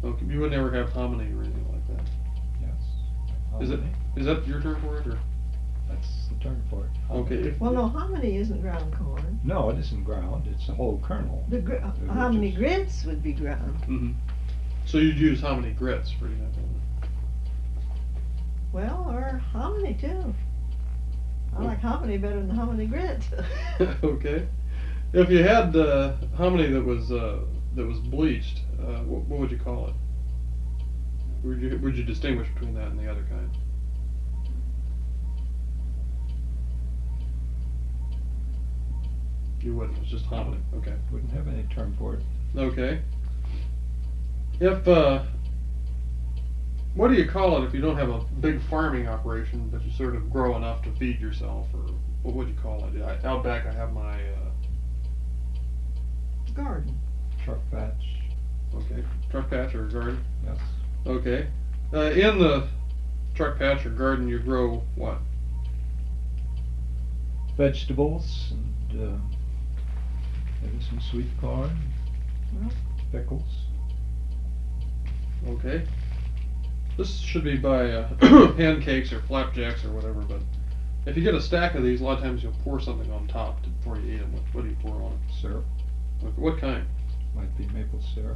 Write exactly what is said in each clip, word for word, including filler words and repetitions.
Okay, you would never have hominy or anything like that? Yes. Is it, Hominy. is that your term for it, or? That's the term for it. Okay. Hominy. If- Well, no, hominy isn't ground corn. No, it isn't ground, it's a whole kernel. The gr- Uh, which hominy is- grits would be ground. Mm-hmm. So you'd use hominy grits, for example? Well, or hominy too. I like hominy better than hominy grits. Okay. If you had uh, hominy that was uh, that was bleached, uh, what, what would you call it? Would you would you distinguish between that and the other kind? You wouldn't. It's just hominy. Okay. Wouldn't have any term for it. Okay. If uh, what do you call it if you don't have a big farming operation, but you sort of grow enough to feed yourself, or what would you call it? I, out back, I have my uh, Garden. Truck patch, okay truck patch or garden. yes. Okay. Uh, in the truck patch or garden, you grow what? Vegetables and uh, maybe some sweet corn, Well. pickles. Okay. This should be by uh, pancakes or flapjacks or whatever, but if you get a stack of these, a lot of times you'll pour something on top to, before you eat them. What, what do you pour on it? Syrup, Okay, what kind? might be maple syrup.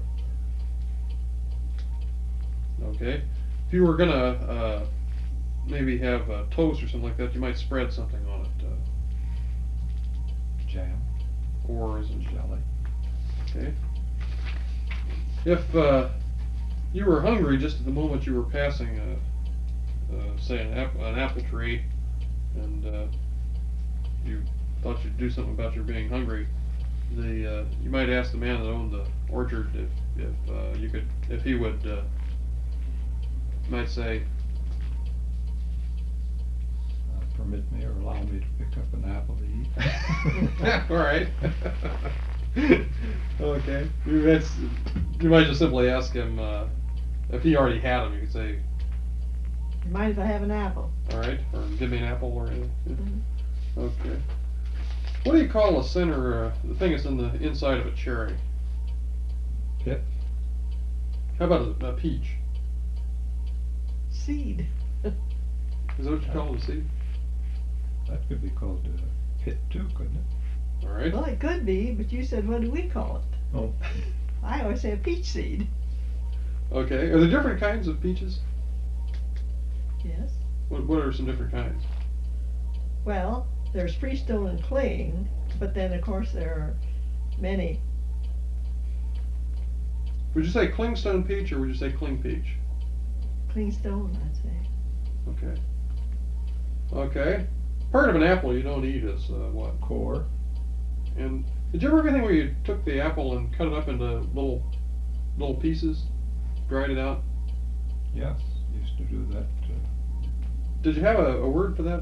Okay. If you were gonna uh, maybe have uh, toast or something like that, you might spread something on it. Uh, Jam, or is it jelly. okay? If uh, you were hungry just at the moment you were passing, a, uh, say, an, ap- an apple tree, and uh, you thought you'd do something about your being hungry, the uh, you might ask the man that owned the orchard if if uh, you could if he would uh, might say, Uh, permit me or allow me to pick up an apple to eat. all right. Okay. You, that's, you might just simply ask him uh, if he already had them. You could say, You mind if I have an apple? all right, or give me an apple or anything. Mhm. Okay. What do you call the center, uh, the thing that's in the inside of a cherry? Pip, How about a, a peach? Seed. Is that what you call it, a seed? that could be called a pit too, couldn't it? All right. Well, it could be, but you said, what do we call it? Oh, I always say a peach seed. Okay. Are there different kinds of peaches? Yes. What, what are some different kinds? Well, there's Freestone and Cling, but then of course there are many. Would you say clingstone peach or would you say cling peach? Clingstone, I'd say. Okay. Okay. Part of an apple you don't eat is uh, what? core, And did you ever have anything where you took the apple and cut it up into little little pieces, dried it out? yes, used to do that. Uh, Did you have a, a word for that?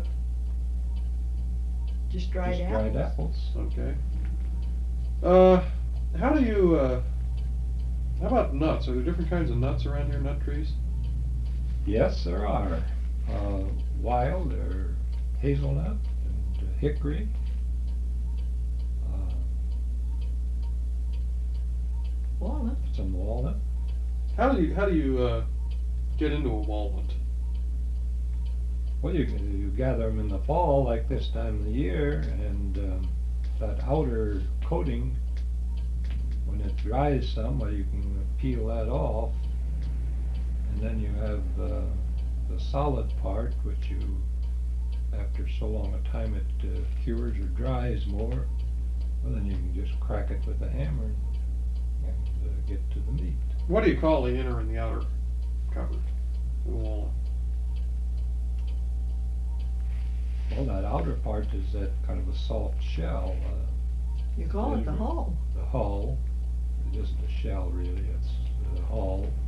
Just dried just apples. dried apples. Okay. Uh, how do you, uh, how about nuts? Are there different kinds of nuts around here, nut trees? Yes, there are. Uh, wild or hazelnut and uh, hickory. Uh, Walnut. some walnut. How do you, how do you, uh, get into a walnut? Well, you you gather them in the fall, like this time of the year, and um, that outer coating, when it dries some, well, you can peel that off, and then you have uh, the solid part, which you, after so long a time it uh, cures or dries more. Well, then you can just crack it with a hammer and uh, get to the meat. What do you call the inner and the outer cover of a walnut? Well, that outer part is that kind of a soft shell. Uh, You call it the Flavor. hull. the hull. It isn't a shell really, it's the hull.